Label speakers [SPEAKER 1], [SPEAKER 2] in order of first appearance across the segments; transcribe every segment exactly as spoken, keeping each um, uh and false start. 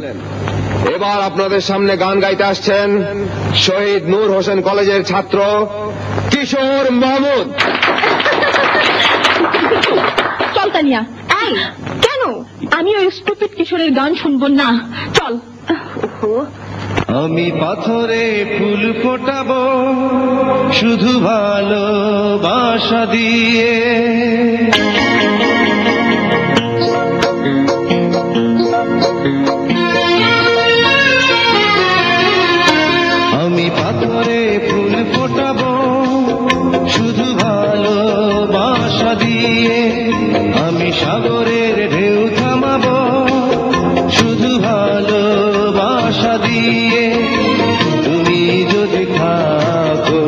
[SPEAKER 1] এবার আপনাদের সামনে গান গাইতে আসছেন শহীদ নূর হোসেন কলেজের ছাত্র কিশোর মাহমুদ।
[SPEAKER 2] চল তানিয়া। এই কেন? আমি ওই স্টুপিড কিশোরের গান শুনবো না, চল।
[SPEAKER 3] আমি পাথরে ফুল ফোটাবো শুধু ভালোবাসা দিয়ে, আমি পাথরে ফুল ফোটাবো শুধু ভালোবাসা দিয়ে, আমি সাগরের ঢেউ থামাবো শুধু ভালোবাসা দিয়ে। তুমি যদি থাকো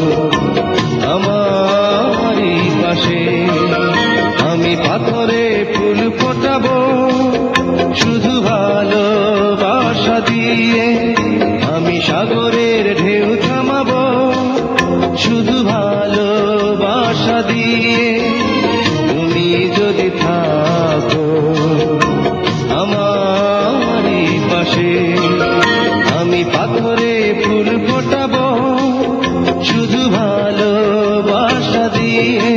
[SPEAKER 3] আমারই পাশে, আমি পাথরে ফুল ফোটাবো শুধু ভালোবাসা দিয়ে, আমি সাগরের ঢেউ থামাবো শুধু ভালোবাসা দিয়ে। তুমি যদি থাকো আমারই পাশে, আমি পাথরে ফুল ফোটাবো শুধু ভালোবাসা দিয়ে।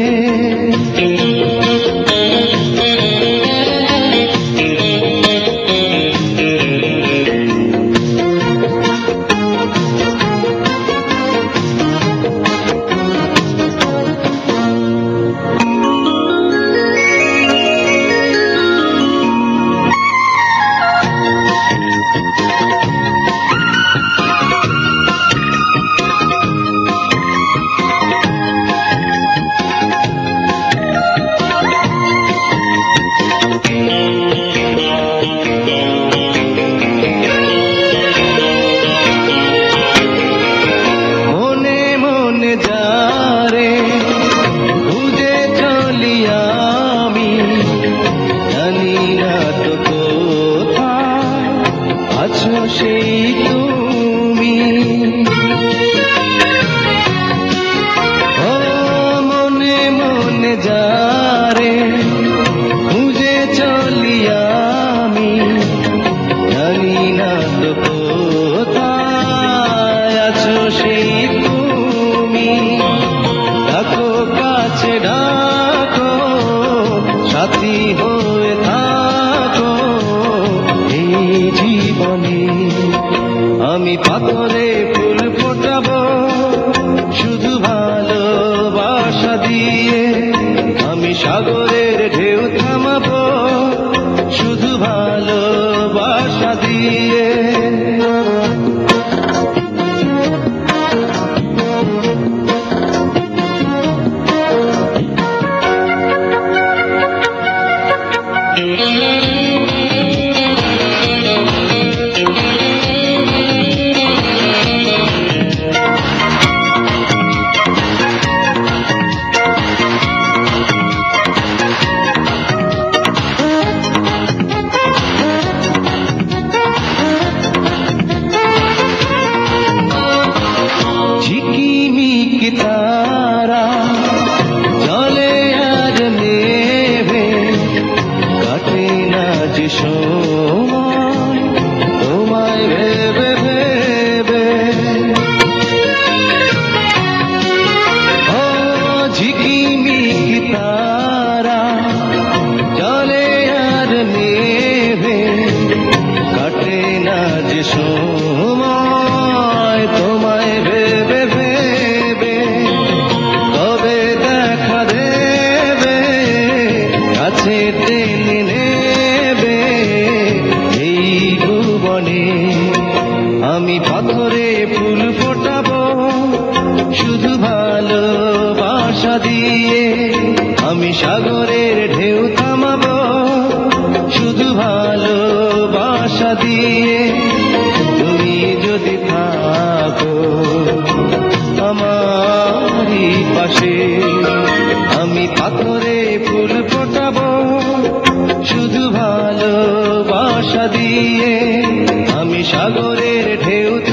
[SPEAKER 3] সেই তুমি ও মনে মনে যারে খুঁজে চলি আমি, জানি না তো কোথায় আছো সেই তুমি। ডাকো কাছে ডাকো, সাথী হয়ে থাকো এই জীবনে। আমি পাথরে ফুল ফোটাবো শুধু ভালোবাসা দিয়ে, আমি সাগরের ঢেউ থামাবো শুধু ভালোবাসা দিয়ে। তারা জলে আর নেভে কাটে না যে সময় তোমায় ভেবে ভেবে। ও ঝিকিমিকি তারা জলে আর নেভে কাটে না যে সময় তোমায় ভেবে ভেবে। তবে দেখা দেবে কাছে টেনে নেবে এই ভুবনে। আমি পাথরে ফুল ফোটাবো শুধু ভালোবাসা দিয়ে, আমি সাগরের ঢেউ থামাবো শুধু ভালোবাসা দিয়ে। তুমি যদি থাকো আমারই পাশে, আমি পাথরে ফুল ফোটাবো শুধু ভালোবাসা দিয়ে, আমি সাগরের ঢেউ